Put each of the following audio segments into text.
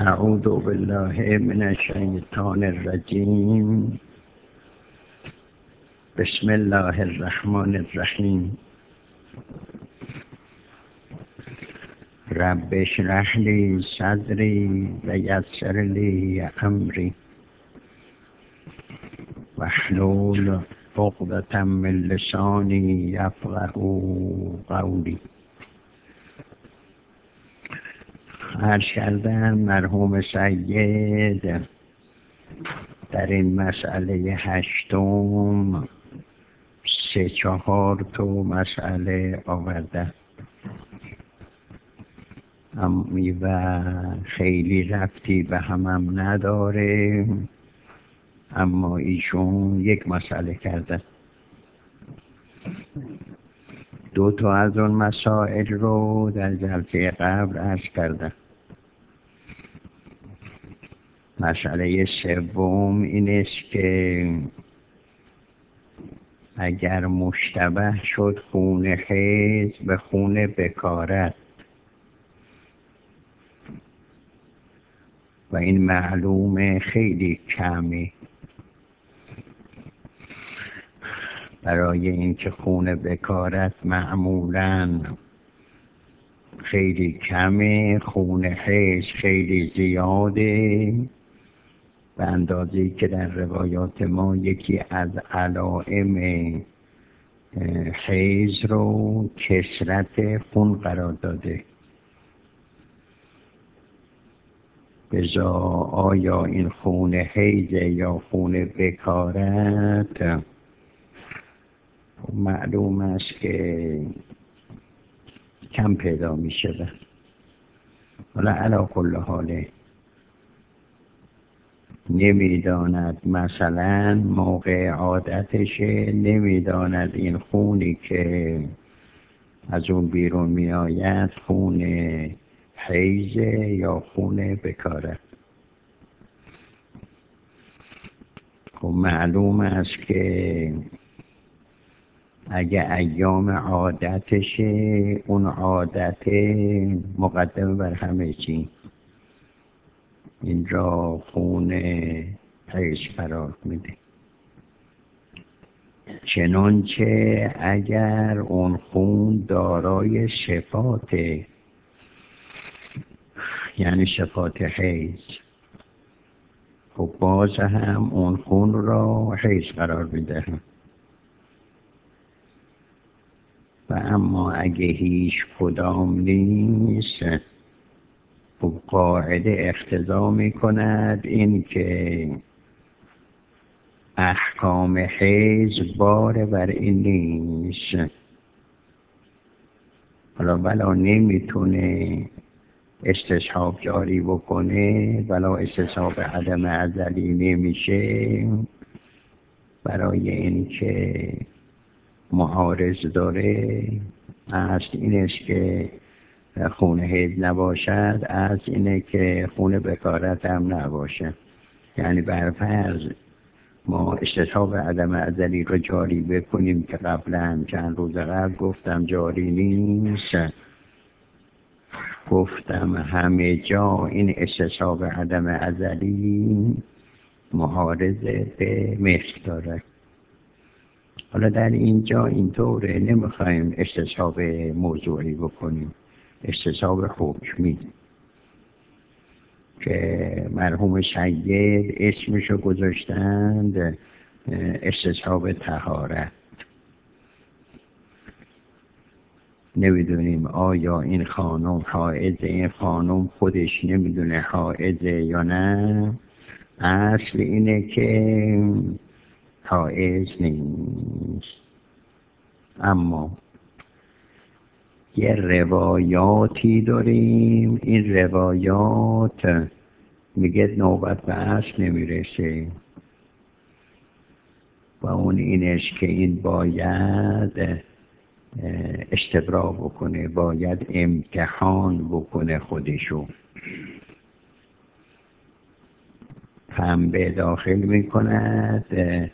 اعوذ بالله من الشیطان الرجیم. بسم الله الرحمن الرحیم. رب اشرح لی صدری و یسر لی امری واحلل عقدة من لسانی یفقهوا قولی. عرض کردم مرحوم سید در این مسئله هشتم 3-4 تا مسئله آورده و خیلی ربطی به هم نداره، اما ایشون یک مسئله کرده. 2 تا از اون مسائل رو در جلسه قبل عرض کردم. مسئله سوم این است که اگر مشتبه شد خون حیض به خون بکارت و این معلومه خیلی کمی، برای اینکه خون بکارت معمولاً خیلی کمه، خون حیض خیلی زیاده، به اندازه‌ای که در روایات ما یکی از علائم حیض رو کثرت خون قرار داده. بذا آیا این خون حیض یا خون بکارت؟ معلوم است که کم پیدا می شده. حالا علی کل حاله نمیداند، مثلا موقع عادتشه نمیداند این خونی که از اون بیرون می آید خون حیض یا خون بکارت. خب معلوم است که اگه ایام عادتشه اون عادت مقدم بر همه چی، اینجا خون حیض قرار میده. چنانچه اگر اون خون دارای صفات، یعنی صفات حیض، خب باز هم اون خون را حیض قرار میده. و اما اگه هیچ کدام نیست، خب قاعده اقتضا میکند این که احکام حیض بار بر این نیست. حالا بلا نمیتونه استصحاب جاری بکنه، بلا استصحاب عدم ازلی نمیشه، برای اینکه معارض داره. اصل این است که خون حیض نباشد، از اینه که خون بکارت هم نباشه. یعنی برفرض ما استصحاب عدم ازلی رو جاری بکنیم که قبلا چند روز قبل گفتم جاری نیست، گفتم همه جا این استصحاب عدم ازلی معارض به مثل داره. حالا در اینجا اینطوره، نمیخوایم استصحاب موضوعی بکنیم، استصحاب حکمی که مرحوم سید اسمشو گذاشتند استصحاب طهارت. نمیدونیم آیا این خانم حائضه، این خانم خودش نمیدونه حائضه یا نه. اصل اینه که حائض نیست، اما یه روایاتی داریم، این روایات میگه نوبت به اصل نمیرسه و اون اینش که این باید استبرا بکنه، باید امتحان بکنه خودشو. پنبه داخل میکند،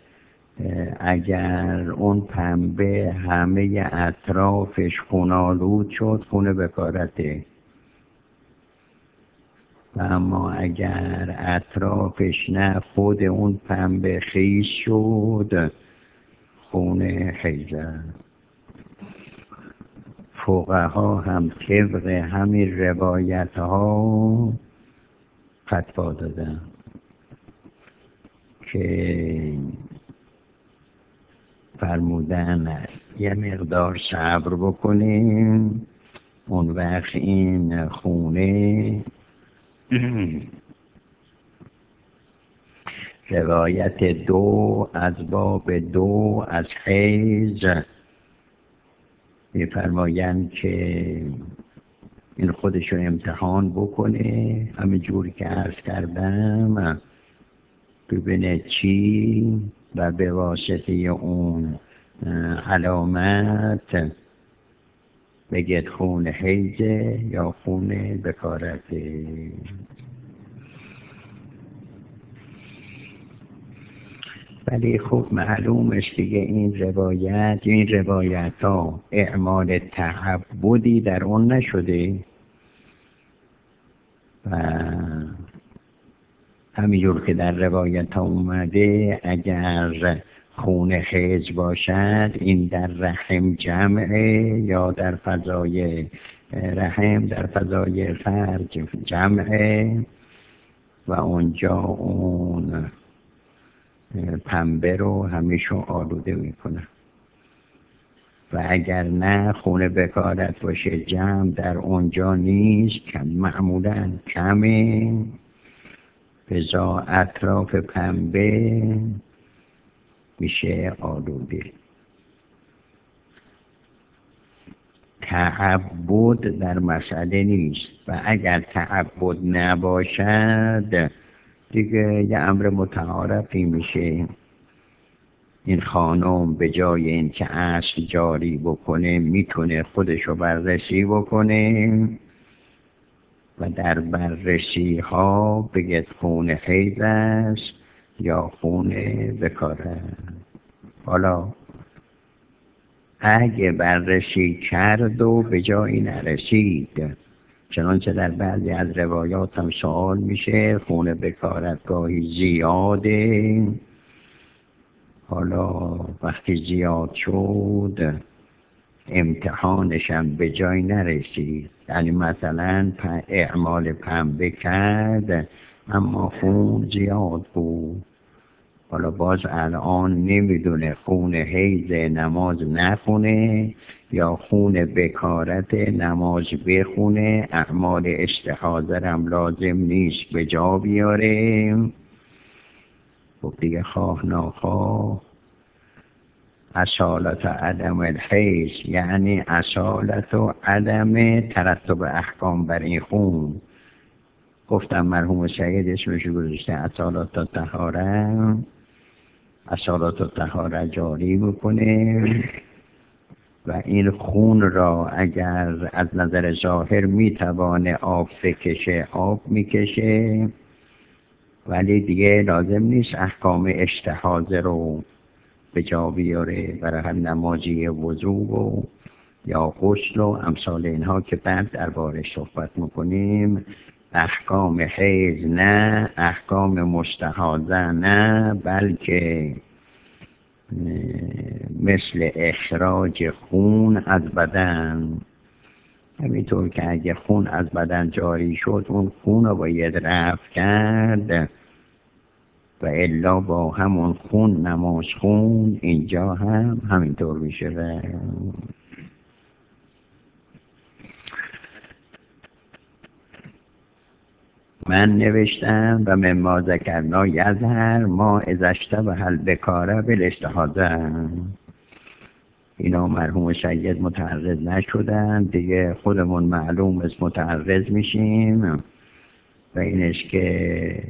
اگر اون پنبه همه اطرافش خونالود شد خون بکارته. و اما اگر اطرافش نه خود اون پنبه خیس شد، خون حیضه. فقها هم طبق همین روایت ها فتوا دادن که فرمودن یه مقدار صبر بکنیم، اون وقت این خونه روایت 2 از باب 2 از حیض می‌فرمایند که این خودشو امتحان بکنه، همین جوری که عرض کردم، ببینه چی و به واسطه اون علامت بگید خون حیضه یا خون بکارته. ولی خب معلومش دیگه این روایت ها اعمال تعبدی در اون نشده و همینجور که در روایت ها اومده اگر خون حیض باشد این در رحم جمعه یا در فضای رحم در فضای فرج جمعه و اونجا اون پنبه رو همیشه آلوده میکنه و اگر نه خون بکارت باشه جمع در اونجا نیست، معمولا کمه، بزا اطراف پنبه میشه آلوده. تعبد در مسئله نیست و اگر تعبد نباشد دیگه یه امر متعارفی میشه. این خانم به جای اینکه اصل جاری بکنه میتونه خودشو بررسی بکنه و در بررسی ها بگید خون حیض است یا خون بکاره. حالا اگه بررسی کرد و به جایی نرسید، چنانچه در بعضی از روایات هم سوال میشه خون بکارت گاهی زیاده، حالا وقتی زیاد شد امتحانشم به جای نرسید، یعنی مثلا اعمال پنبه کرد اما خون زیاد بود، حالا باز الان نمیدونه خون حیض نماز نخونه یا خون بکارت نماز بخونه، اعمال استحاضه هم لازم نیست به جا بیاره. خب دیگه خواه ناخواه اصالت عدم الحیض یعنی اصالت و عدم ترتب احکام بر این خون. گفتم مرحوم سید اسمش گذاشته اصالت و طهاره، اصالت و طهاره جاری بکنه و این خون را اگر از نظر ظاهر میتوانه آب بکشه آب میکشه، ولی دیگه لازم نیست احکام استحاضه رو به جا بیاره برای هم نمازی وضو و یا غسل و امثال اینها که بعد دربارش صحبت میکنیم. احکام حیض نه، احکام مستحاضه نه، بلکه مثل اخراج خون از بدن، همینطور که اگه خون از بدن جاری شد اون خون رو باید رفع کرد و الا با همون خون نماز خون، اینجا هم همینطور میشه. من نوشتم و مما ذکرنا یظهر ما اذا اشتبه البکاره بالاستحاضه. اینا مرحوم سید متعرض نشدن دیگه، خودمون معلوم از متعرض میشیم و اینش که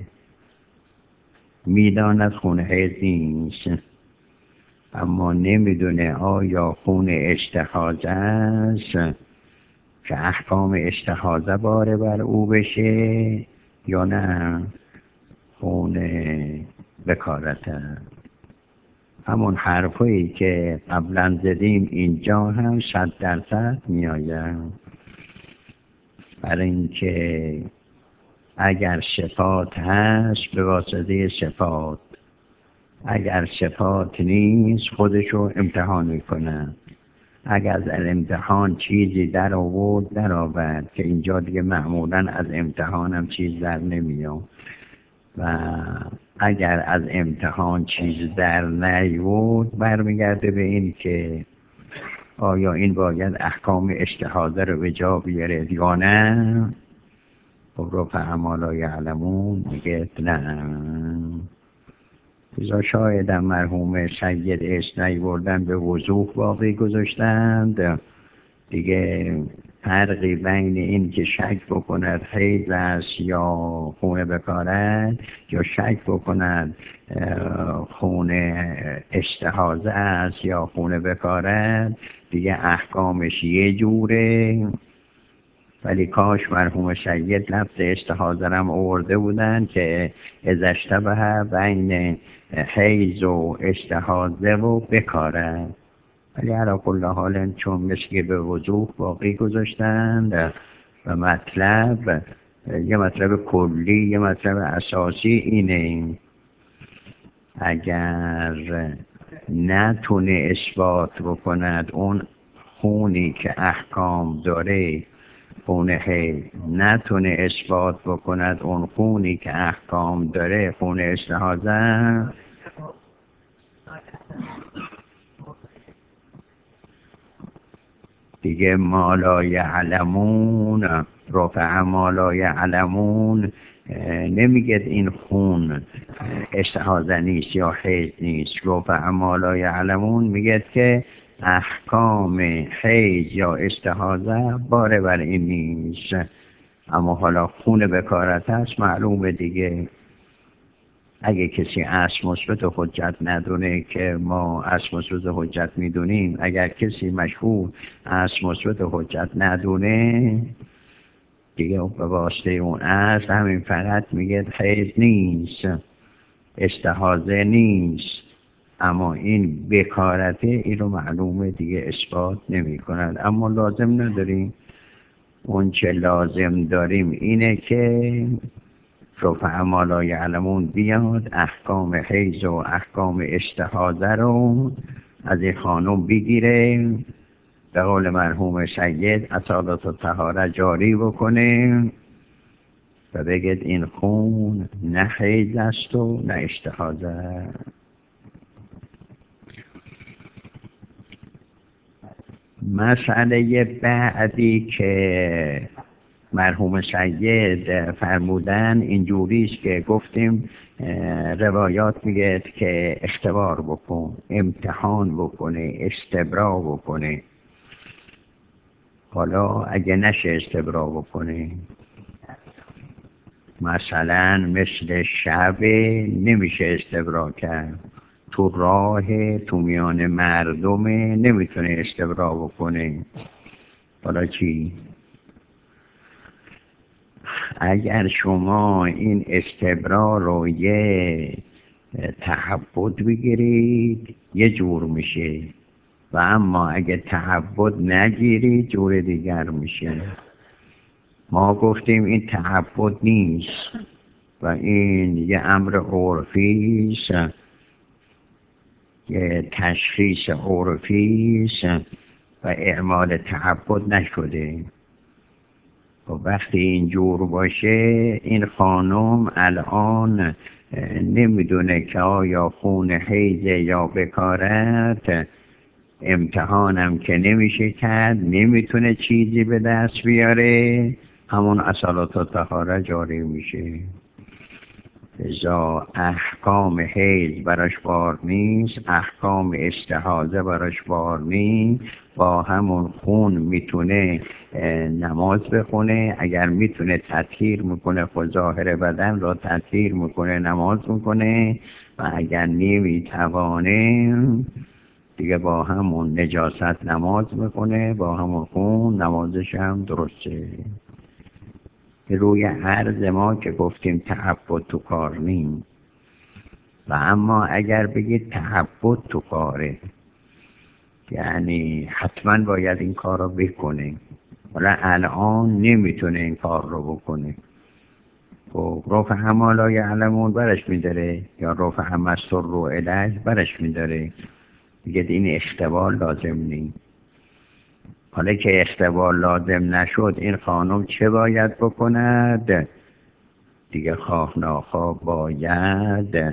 میداند خون حیض نیست اما نمیدونه آیا خون استحاضه است که احکام استحاضه باره بر او بشه یا نه خون بکارته. همون حرفایی که قبلا زدیم اینجا هم 100% میآید، برای اینکه اگر صفات هست به واسطه صفات، اگر صفات نیست خودشو امتحان میکنن. اگر از امتحان چیزی در آورد که اینجا دیگه معمولا از امتحان هم چیز در نمیاد، و اگر از امتحان چیز در نیورد برمیگرده به این که آیا این باید احکام اجتهاده رو به جا بیاره یا نه. رفع ما لا یعلمون میگه نه. بذار شایدم مرحوم سید اسم نیوردن به وضوح باقی گذاشتند دیگه. فرقی بین این که شک بکند حیض است یا خون بکارد، یا شک بکند خون استحاضه است یا خون بکارد، دیگه احکامش یه جوره. ولی کاش مرحوم سید لفظ استحاضه هم آورده بودن که اذا اشتبه بین حیض و استحاضه و بکارد. ولی علی کل حال چون مثل به وضوح باقی گذاشتند و مطلب یه مطلب کلی، یه مطلب اساسی اینه: اگر نتونه اثبات بکند اون خونی که احکام داره، خون حیض، نتونه اثبات بکند اون خونی که احکام داره خون استحاضه، دیگه ما لا یعلمون، رفع ما لا یعلمون نمیگه این خون استحاضه نیست یا حیض نیست. رفع ما لا یعلمون میگه که احکام حیض یا استحاضه باره بر این نیست، اما حالا خون بکارت هست معلومه دیگه. اگه کسی اصل مثبت حجت ندونه که ما اصل مثبت حجت میدونیم، اگر کسی مشهور اصل مثبت حجت ندونه دیگه به واسطه اون اصل همین فقط میگه حیض نیست، استحاضه نیست، اما این بکارته این رو معلومه دیگه اثبات نمی کند. اما لازم نداریم. اون چه لازم داریم اینه که رفع ما لا یعلمون بیاد احکام حیض و احکام استحاضه رو از این خانم بگیره، به قول مرحوم سید اصالت و طهاره جاری بکنه و بگید این خون نه حیض است و نه استحاضه. مسئله بعدی که مرحوم سید فرمودن اینجوریست که گفتیم روایات میگه که اختبار بکن، امتحان بکنه، استبرا بکنه. حالا اگه نشه استبرا بکنه، مثلا مثل شب نمیشه استبرا کرد، تو راه تو میان مردمه نمیتونه استبرا بکنه، حالا چی؟ اگر شما این استبرا رو یه تعبد بگیرید یه جور میشه، و اما اگه تعبد نگیرید جور دیگر میشه. ما گفتیم این تعبد نیست و این یه امر عرفیست، یه تشخیص عرفیست و اعمال تعبد نشده. و وقتی اینجور باشه این خانم الان نمیدونه که آیا خون حیضه یا بکارت، امتحانم که نمیشه کرد، نمیتونه چیزی به دست بیاره، همون اصالت و طهاره جاری میشه. ازا احکام حیض براش بار نیست، احکام استحاضه براش بار نیست، با همون خون میتونه نماز بخونه، اگر میتونه تطهیر میکنه، خود ظاهر بدن را تطهیر میکنه، نماز میکنه، و اگر نمیتوانه دیگه با همون نجاست نماز میکنه، با همون خون نمازش هم درسته. روی عرض ما که گفتیم تعبد تو کار نیم، و اما اگر بگید تعبد تو کاره یعنی حتما باید این کار رو بکنه، ولی الان نمیتونه این کار رو بکنه، خب رفع ما لا یعلمون برش میداره یا رفع ما السر الیه برش میداره، دیگه این اختبار لازم نیست. حالا که اختبار لازم نشد این خانم چه باید بکند؟ دیگه خواه ناخواه باید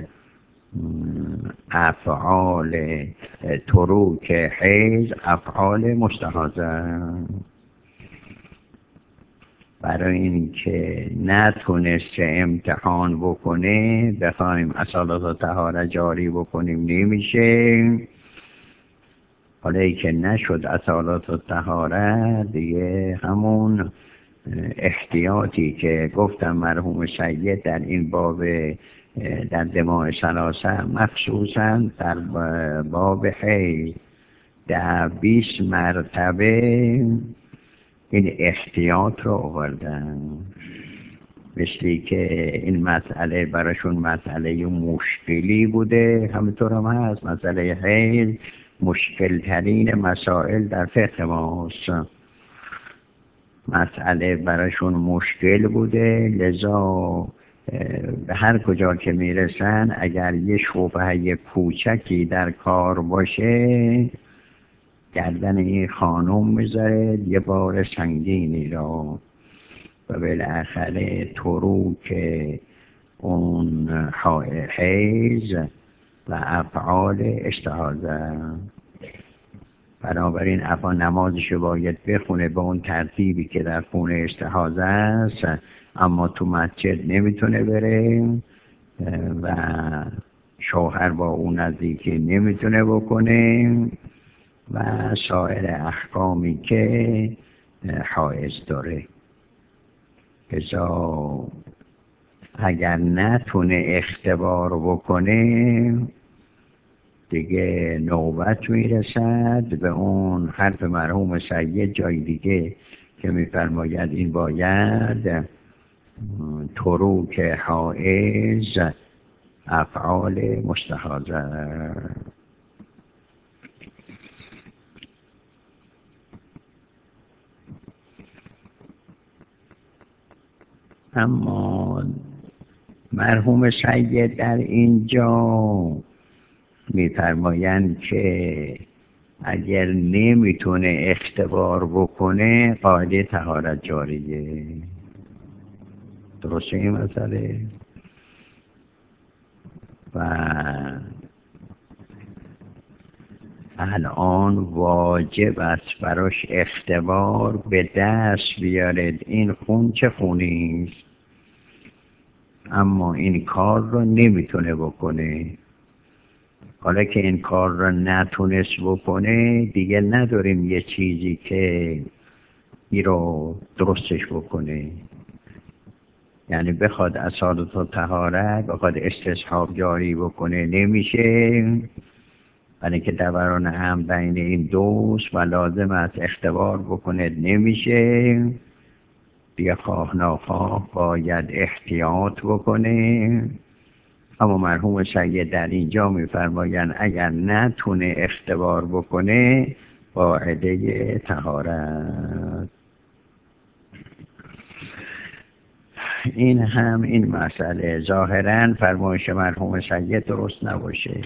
افعال تروک حیض افعال مستحاضه برای اینکه نتونست امتحان بکنه بخوایم اصالت و طهارت جاری بکنیم نمیشه. حالا ای که نشد اصالت و طهارت دیگه همون احتیاطی که گفتم مرحوم سید در این باب در دماء ثلاثه مخصوصا در باب حیض 10-20 مرتبه این احتیاط رو آوردن، مثلی که این مسئله براشون مسئله مشکلی بوده، همینطور هم هست مسئله حیض مشکل ترین مسائل در فقه ماست. مسئله براشون مشکل بوده، لذا به هر کجا که میرسن اگر یه شبهه کوچکی در کار باشه گردن این خانم میذاره یه بار سنگینی را و بالاخره تروک اون حیض و افعال استحاضه. بنابراین افا نمازشو باید بخونه به اون ترتیبی که در خونه استحاضه است، اما تو مسجد نمیتونه بره و شوهر با اون نزدیکی نمیتونه بکنه و سایر احکامی که حائض داره. لذا اگر نتونه اختبار بکنه دیگه نوبت میرسد به اون حرف مرحوم سید جای دیگه که میفرماید این باید تروک حائض افعال مستحاضه. اما مرحوم سید در اینجا میفرمایند که اگر نمیتونه اختبار بکنه قاعده طهارت جاریه. درسته این مسئله؟ و الان واجب است براش اختبار به دست بیارد این خون چه خونی است، اما این کار رو نمیتونه بکنه. حالا که این کار رو نتونست بکنه دیگه نداریم یه چیزی که این رو درستش بکنه، یعنی بخواد اصالت و طهارت بخواد استصحاب جاری بکنه نمیشه، برای که دوران هم بین این دوست و لازم است اختبار بکنه نمیشه، دیگه خواه ناخواه باید احتیاط بکنه. اما مرحوم سید در اینجا میفرمایند اگر نتونه اختبار بکنه قاعده طهارت. این هم این مسئله ظاهراً فرمایش مرحوم سید درست نباشه.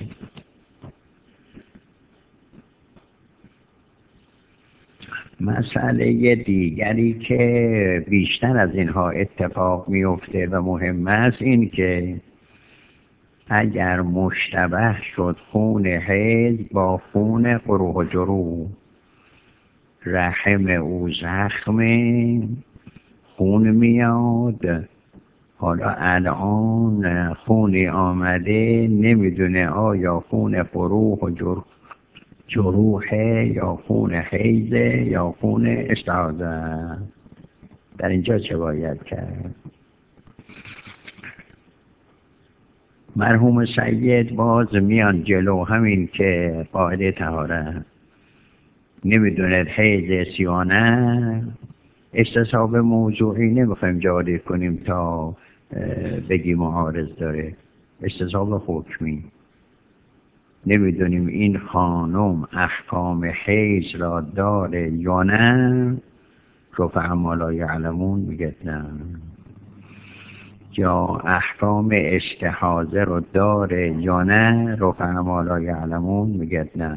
مسئله دیگری که بیشتر از اینها اتفاق میفته و مهم است این که اگر مشتبه شد خون حیض با خون قروح و جروح، رحم او زخم خون میاد، حالا الان خونی آمده نمیدونه آیا خون قروح و جروحه یا خون حیضه یا خون استحاضه، در اینجا چه باید کرد؟ مرحوم سید باز میان جلو همین که قاعده طهارت نمیدونه حیض سیانه استصحاب موضوعی نمیخوایم جاری کنیم تا بگی معارض داره، استصحاب حکمی نمیدونیم این خانم احکام حیض را داره یا نه، رفع ما لا یعلمون میگه نه. یا احکام استحاضه رو داره یا نه، رفعا لا یعلمون میگه نه.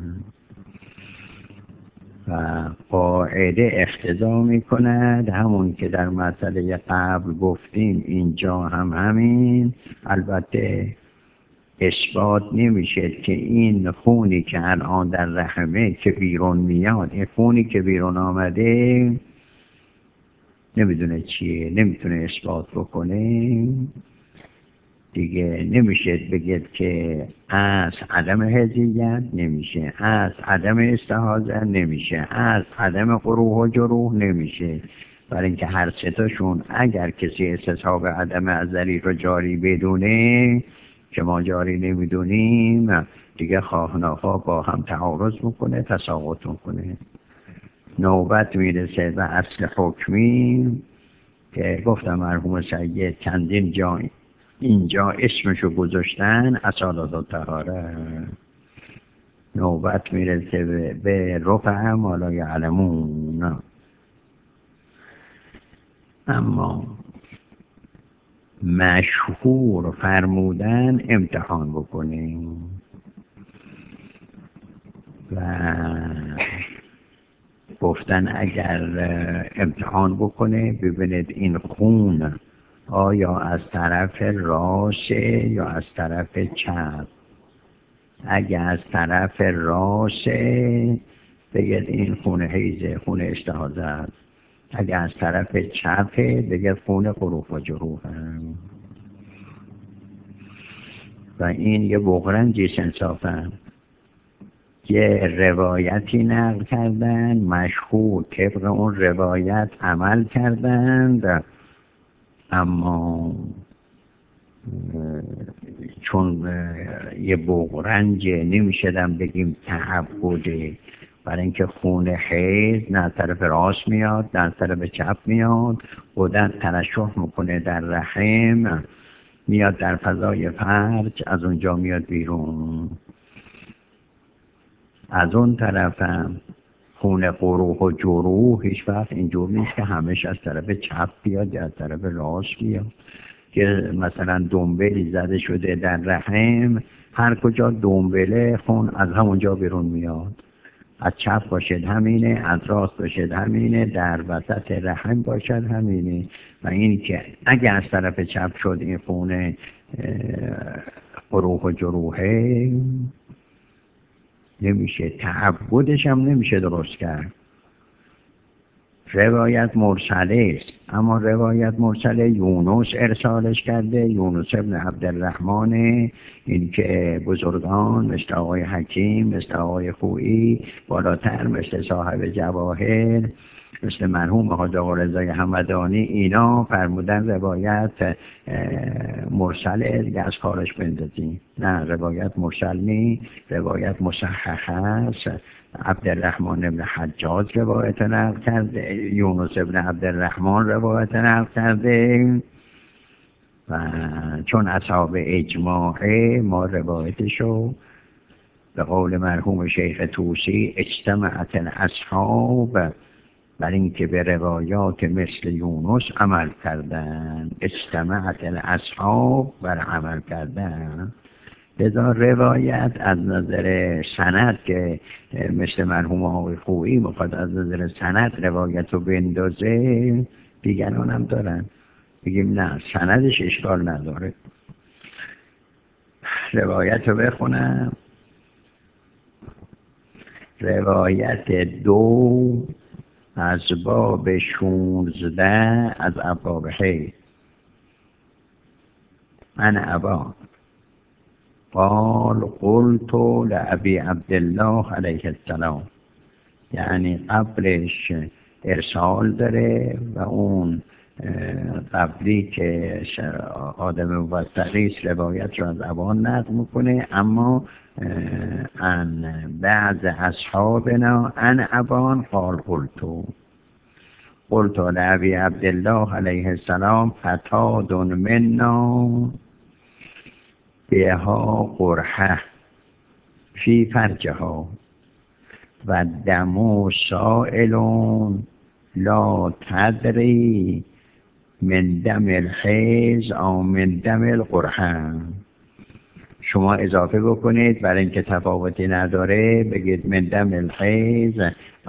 و قاعده اقتضا میکند همون که در مسئله قبل گفتیم اینجا هم همین. البته اثبات نمیشه که این خونی که الان در رحمه که بیرون میاد، این خونی که بیرون آمده نمیدونه چیه، نمیتونه اثبات بکنه دیگه. نمیشه بگید که از عدم حزیت، نمیشه از عدم استحاضه، نمیشه از عدم قروح و جروح، نمیشه. برای اینکه هر سه تاشون اگر کسی استصحاب عدم ازلی رو جاری بدونه که ما جاری نمیدونیم، دیگه خواه ناخواه با هم تعارض میکنه، تساقط میکنه. نوبت میرسه و اصل حکمی که گفتم مرحوم سید چندین جا اینجا اسمشو گذاشتن اصالت و طهاره. نوبت میرسه به رفع ما لا یعلمون. اما مشهور فرمودن امتحان بکنیم و گفتن اگر امتحان بکنه ببینید این خون آیا از طرف راشه یا از طرف چپ. اگر از طرف راشه بگید این خون حیزه، خون استحاضه است. اگر از طرف چپه بگید خون قروح و جروح. و این یه بغرنجی انصافا یه روایتی نقل کردن، مشهور طبق اون روایت عمل کردند، اما چون یه بغرنج نمیشدم بگیم تعبده، برای اینکه خون حیض نه از طرف راست میاد نه از طرف چپ میاد، غدد ترشح میکنه در رحم، میاد در فضای فرج، از اونجا میاد بیرون. از اون طرفم خون قروح و جروح هیچ وقت اینجور نیست که همش از طرف چپ بیاد یا از طرف راست بیاد. که مثلا دنبلی زده شده در رحم، هر کجا دنبله خون از همونجا بیرون میاد. از چپ باشد همینه، از راست باشد همینه، در وسط رحم باشد همینه. و این که اگر از طرف چپ شد این خون قروح و جروحه، نمیشه تعبدش هم نمیشه درست کرد. روایت مرسله است، اما روایت مرسله یونس ارسالش کرده، یونس ابن عبدالرحمن. این که بزرگان مثل آقای حکیم، مثل آقای خویی، بالاتر مثل صاحب جواهر، مثل مرحوم حاج آقا رضای همدانی، اینا فرمودن روایت مرسله دیگه از کارش بندازیم. نه، روایت مرسل نی، روایت مصحح است. عبدالرحمن ابن حجاج روایت نقل کرده، یونس ابن عبدالرحمن روایت نقل کرده و چون اصحاب اجماعه ما روایتشو به قول مرحوم شیخ طوسی اجتمعت الاصحاب بر اینکه به روایات مثل یونس عمل کردن، اجتمعت الاصحاب بر عمل کردن. لذا روایت از نظر سند که مثل مرحوم آقای خویی میخواد از نظر سند روایت رو بندازه، دیگران هم دارن، بگیم نه سندش اشکال نداره. روایت رو بخونم. روایت 2 از باب 16 از ابواب حیض. من ابا قال قلت لأبي عبدالله علیه السلام، یعنی قبلش ارسال داره و اون قبلی که آدم موثقی روایت رو از ابان نقل میکنه، اما ان بعض اصحابنا ان ابان قال قلت لأبي عبدالله علیه السلام فتاد منا بها قرحه فی فرجها و دم سائل لا تدری من دم الحیض او من دم القرحه. شما اضافه بکنید برای اینکه تفاوتی نداره، بگید من دم الحیض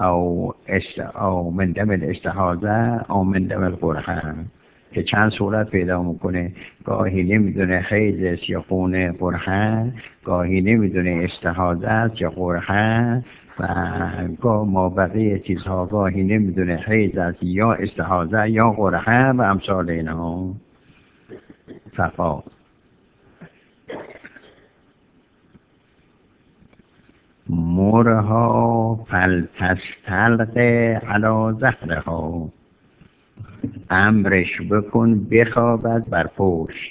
او من دم الاستحاضه او من دم القرحه، که چند صورت پیدا میکنه. گاهی نمیدونه حیض است یا خون قرحه، گاهی نمیدونه استحاضه است یا قرحه، و ما بقیه چیزها گاهی نمیدونه حیض است یا استحاضه یا قرحه و امثال اینا. فقط مورها فلتستلق علی ظهرها، امرش بکن بخوابد بر پشت.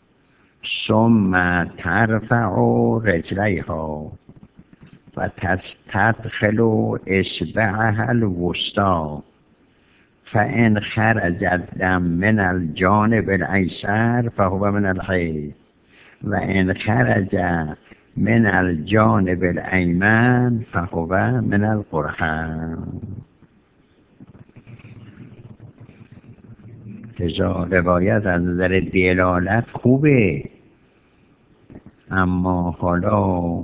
ثم ترفع رجلیها و تدخل اصبعها الوسطی، فان خرج الدم من الجانب الایسر فهو من الحیض و ان خرج من الجانب الایمن فهو من القرحه. روایت از نظر دلالت خوبه، اما حالا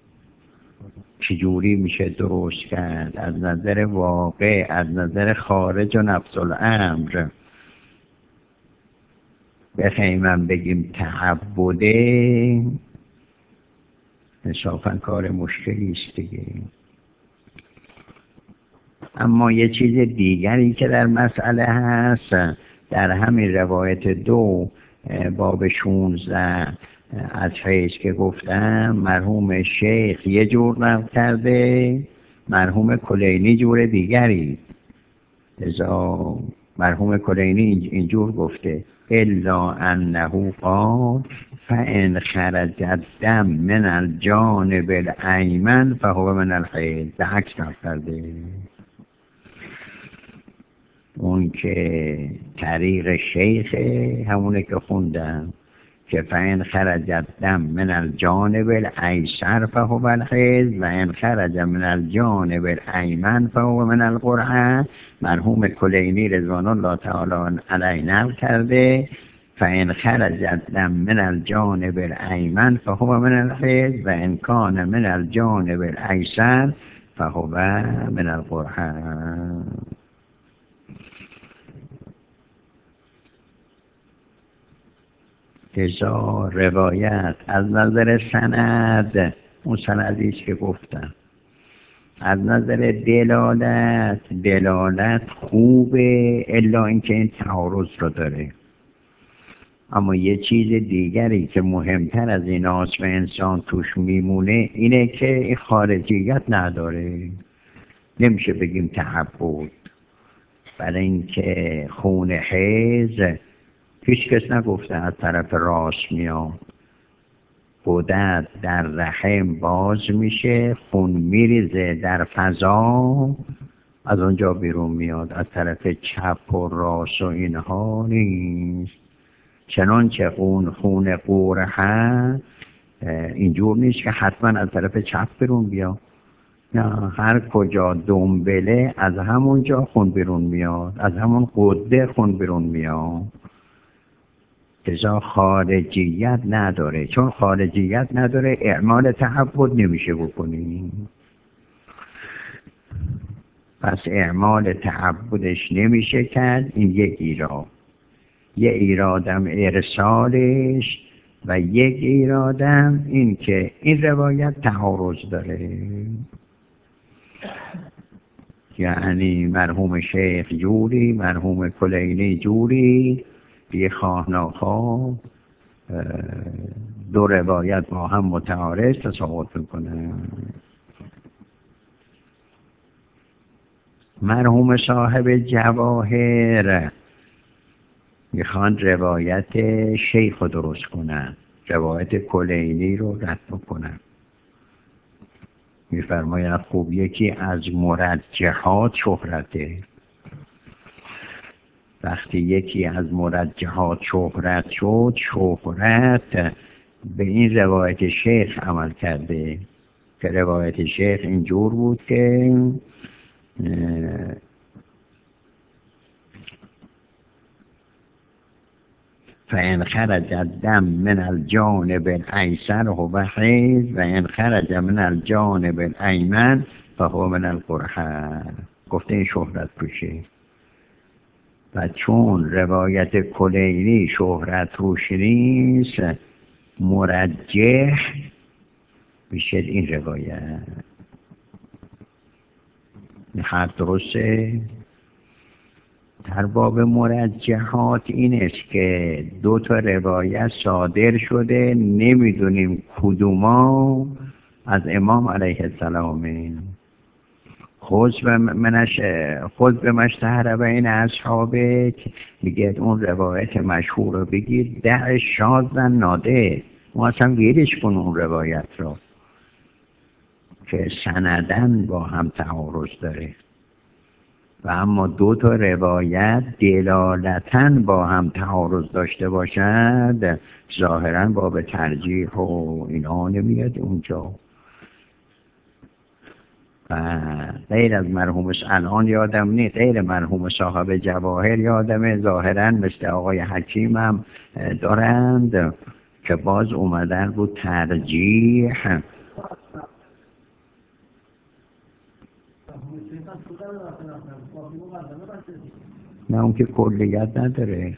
چجوری میشه درست کرد از نظر واقع، از نظر خارج و نفس الامر. بخیمم بگیم تعبده، انصافا کار مشکلی است دیگه. اما یه چیز دیگری که در مسئله هست، در همین روایت 2 باب 16 از حیث که گفتم، مرحوم شیخ یه جور نقل کرده، مرحوم کلینی جور دیگری. لذا مرحوم کلینی اینجور گفته الا انه قال فان خرج الدم من الجانب الایمن فهو من الحیض، به عکس نقل کرده. اون که طریق شیخ همونه که خوندم که فإن خرج الدم من الجانب الایسر فهو الحیض و ان خرج من الجانب الایمن فهو من القرحه. مرحوم کلینی رضوان الله تعالی علیه نقل کرده فإن خرج الدم من الجانب الایمن فهو من الحیض و ان کان من الجانب الایسر فهو من القرحه. لذا روایت از نظر سند، اون سندیست که گفتم، از نظر دلالت خوبه، الا اینکه این تعارض رو داره. اما یه چیز دیگری که مهمتر از این است و انسان توش میمونه اینه که این خارجیت نداره. نمیشه بگیم تعبد، برای اینکه خون حیض هیچ کس نگفته از طرف راست میاد، غدد در رحم باز میشه، خون میریزه در فضا، از اونجا بیرون میاد. از طرف چپ و راست و اینها نیست. چنانچه خون قرحه اینجور نیست که حتما از طرف چپ بیرون بیاد، نه، هر کجا دنبله از همونجا خون بیرون میاد، از همون غده خون بیرون میاد. لذا خارجیت نداره. چون خارجیت نداره اعمال تعبد نمیشه بکنیم، پس اعمال تعبدش نمیشه کرد. این یک ایراد. یه ایرادم ارسالش و یک ایرادم این که این روایت تعارض داره. یعنی مرحوم شیخ جوری، مرحوم کلینی جوری، بی خواه ناخواه دو روایت با هم متعارض تصادف میکنه. مرحوم صاحب جواهر میخوان روایت شیخ رو درست کنن، روایت کلینی رو رد بکنن. میفرماید خوب یکی از مرجحات شهرته. وقتی یکی از مرجحات شهرت شد، شهرت به این روایت شیخ عمل کرده که روایت شیخ اینجور بود که فإن خرج الدم من الجانب الأيسر هو حیض و إن خرج من الجانب الأيمن فهو من القرحة. گفته این شهرت پوشه و چون روایت کلینی شهرت روش نیست مرجح میشه این روایت. حرف درسته؟ در باب مرجحات این است که دو تا روایت صادر شده نمیدونیم کدوما از امام علیه السلامه. خود به مشتهر بین اصحابه میگه اون روایت مشهور رو بگید ده شاذ نادر، ما اصلا ویرش کن اون روایت رو که سندن با هم تعارض داره و اما دو تا روایت دلالتاً با هم تعارض داشته باشد ظاهراً باب ترجیح و اینا نمیاد اونجا. و غیر از مرحوم الان یادم نیست، غیر مرحوم صاحب جواهر یادمه ظاهراً مثل آقای حکیم هم دارند که باز اومدن رو ترجیح. نه اون که کلیت نداره،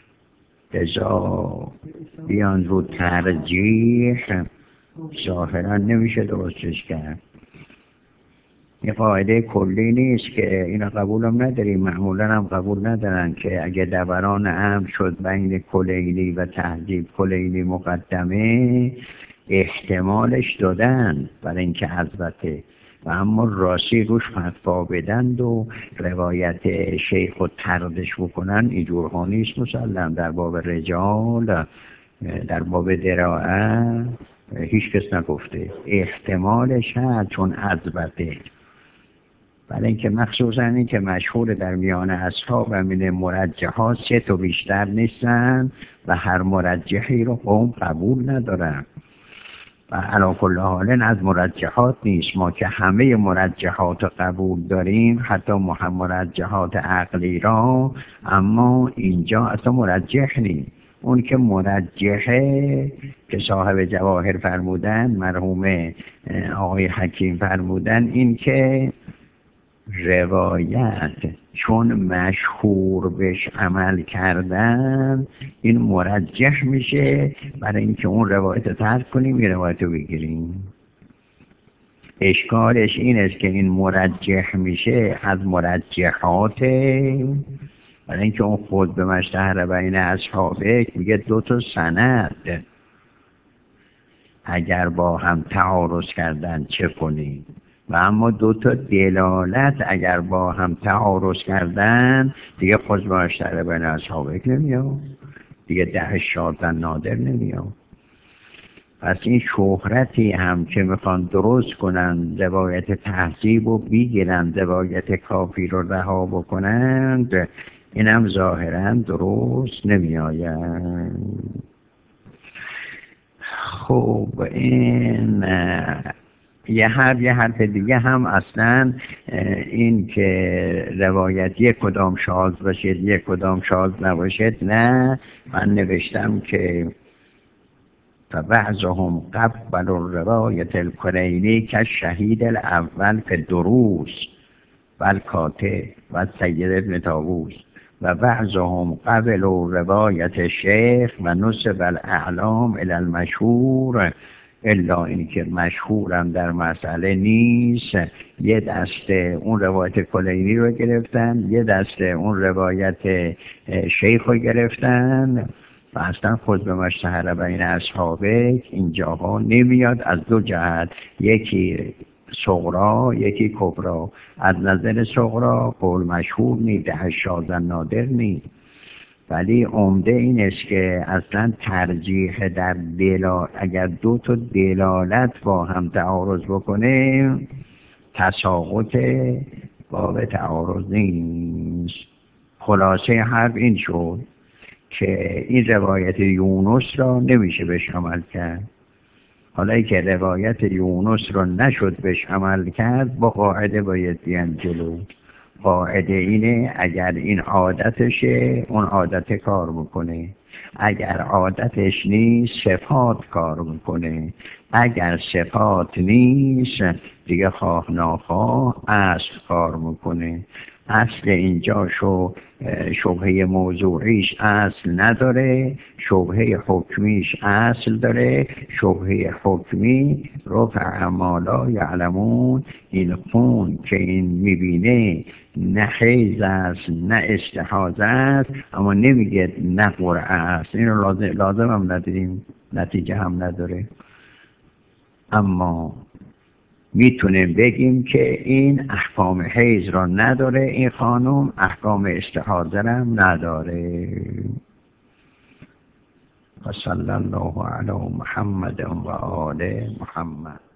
ازا بیان رو ترجیح ظاهرا نمیشه درستش کرد. یه قاعده کلی نیست که اینا قبول هم نداریم، معمولا هم قبول ندارن که اگه دوران امر شد بین کلینی و تهذیب کلینی مقدمه احتمالش دادن برای اینکه البته و اما راستی روش فتوا بدند و روایت شیخ و تردش بکنن اینجورها نیست. مسلم در باب رجال در باب دراعه هیچ کس نگفته احتمالش هست چون البته برای اینکه مخصوصا این که مشهور در میان اصحاب و من مرجحات سه تا بیشتر نیستن و هر مرجحی رو قوم قبول ندارن و علی کل حال از مرجحات نیست. ما که همه مرجحات قبول داریم حتی مرجحات عقلی را، اما اینجا اصلا مرجح نیست. اون که مرجحه که صاحب جواهر فرمودن مرحوم آقای حکیم فرمودن این که روایت چون مشهور بهش عمل کردن این مرجح میشه برای اینکه اون روایت رو ترک کنیم یه روایت رو بگیریم. اشکالش این است که این مرجح میشه از مرجحات برای اینکه اون خود به مشتهر بین اصحابه میگه دو تا سند اگر با هم تعارض کردن چه کنیم و اما دو تا دلالت اگر با هم تعارض کردن دیگه خود به مشتهر بین اصحابه نمیاد دیگه ده شاذ نادر نمیاد. پس این شهرتی هم که میخوان درست کنن روایت تهذیب رو بگیرن روایت کافی رو رها بکنند این هم ظاهرا درست نمی آید. خب این یه حرف دیگه هم اصلا این که روایت یک کدام شاذ باشد یک کدام شاذ نباشد نه، من نوشتم که فبعضهم قبل الروایت الکلینی که شهید الاول فی الدروس والکاتب و سید ابن طاووس و بعضهم قبل روایت شیخ و نسب الاعلام الی المشهور الا این که مشهورم در مسئله نیست. یه دسته اون روایت کلینی رو گرفتن یه دسته اون روایت شیخ رو گرفتن و اصلا خود به مشتهر بین اصحابه اینجاها نمیاد از دو جهت، یکی صغرا یکی کبرا. از نظر صغرا قول مشهور نیست ده شاذ نادر نیست، ولی عمده این است که اصلا ترجیح در اگر دو تا دلالت با هم تعارض بکنه تساقط باب تعارض نیست. خلاصه حرف این شد که این روایت یونس را نمیشه بهش عمل کرد. حالا که روایت یونس را نشد بهش عمل کرد با قاعده باید بیان جلو. قاعده اینه اگر این عادتشه اون عادت کار بکنه، اگر عادتش نیست صفات کار میکنه، اگر صفات نیست دیگه خواه ناخواه اصل کار میکنه. اصل اینجا شبهه موضوعیش اصل نداره، شبهه حکمیش اصل داره. شبهه حکمی رفع ما لا یعلمون، این خون که این میبینه نه حیض است نه استحاضه است، اما نمیگه نه قرعه است. این رو لازم هم نداریم، نتیجه هم نداره. اما میتونیم بگیم که این احکام حیض را نداره، این خانم احکام استحاضه هم نداره. و صلی الله علی محمد و آل محمد.